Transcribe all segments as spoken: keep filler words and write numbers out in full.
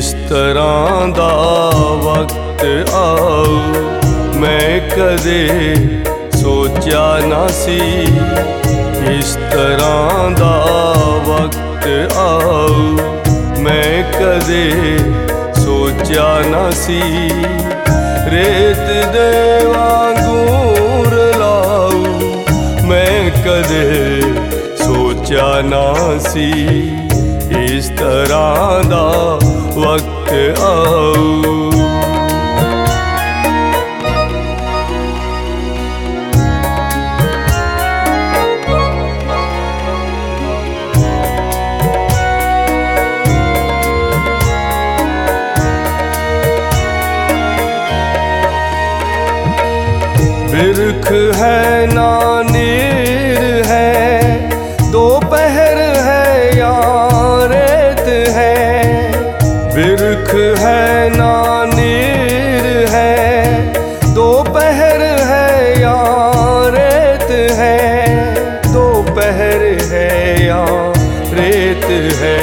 इस तरह दा वक्त आऊ मैं कदे सोचा ना सी। इस तरह दा वक्त आऊ मैं कदे सोचा ना सी। रेत दे वांगूर लाऊ मैं कदे सोचा ना सी। इस तरह दा वक्त आऊ बिरख है ना नीर है, दोपहर है या रेत है। बिरख है ना नीर है, दोपहर है या रेत है। दोपहर है या रेत है,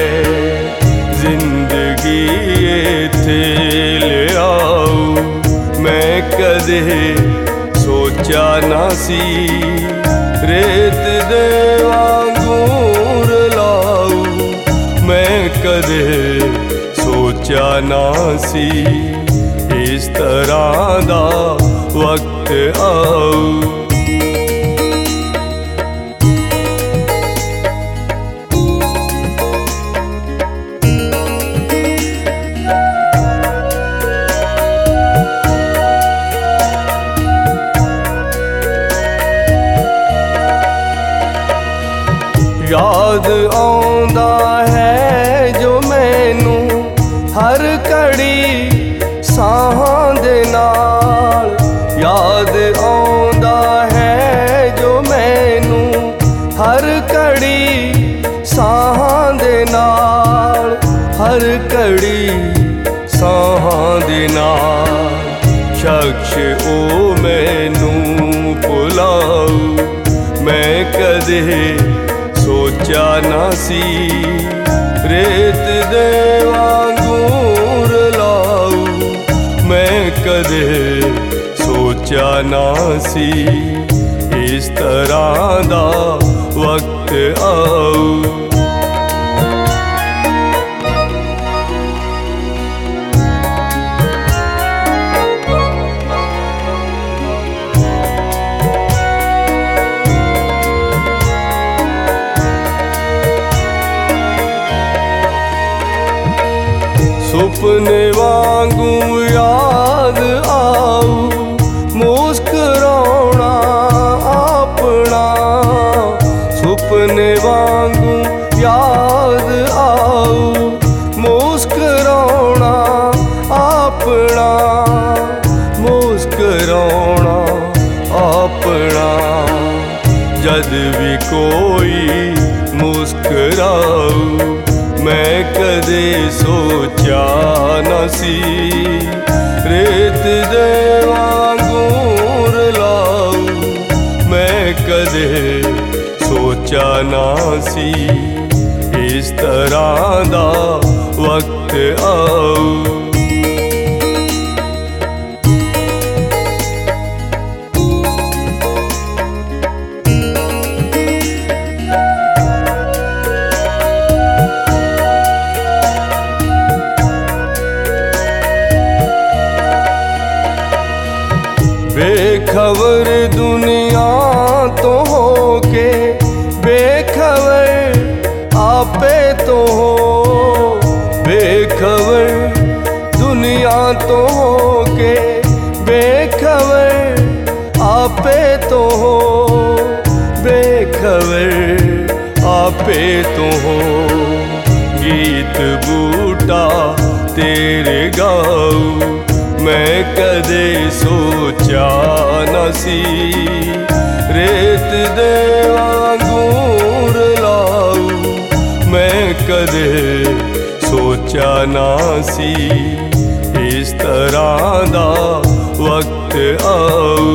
जिंदगी इत्थे ले आऊ मैं कदे सोचा ना सी। रेत दे वांगूर लाऊ मैं कदे सोचा ना सी। इस तरह दा वक्त आऊ याद आउंदा है जो मैनू हर घड़ी साहां दे नाल। याद आउंदा है जो मैनू हर घड़ी साहां दे नाल। हर घड़ी साहां दे नाल शख्स ओ मैनू भुलाऊ मैं कदे सोचा ना सी। रेत दे वांगूर लाऊ मैं कदे सोचा ना सी। इस तरह दा वक्त आऊ सुपने वांगू याद आऊ मुस्कुराना अपना। सुपने वांगू याद आऊ मुस्कुराना अपना। मुस्कुराना अपना जद भी कोई मुस्कुराऊ मैं कदे सोचा ना सी। रेत दे वांगूर लाऊ मैं कदे सोचा ना सी। इस तरह दा वक्त आऊ बेखबर दुनिया तो होके बेखबर आपे तो हो। बेखबर दुनिया तो होके बेखबर आपे तो हो। बेखबर आपे तो हो गीत बूटा तेरे गाऊ मैं कदे सोचा ना सी। रेत दे वांगूर लाऊ मैं कदे सोचा ना सी। इस तरह दा वक्त आऊ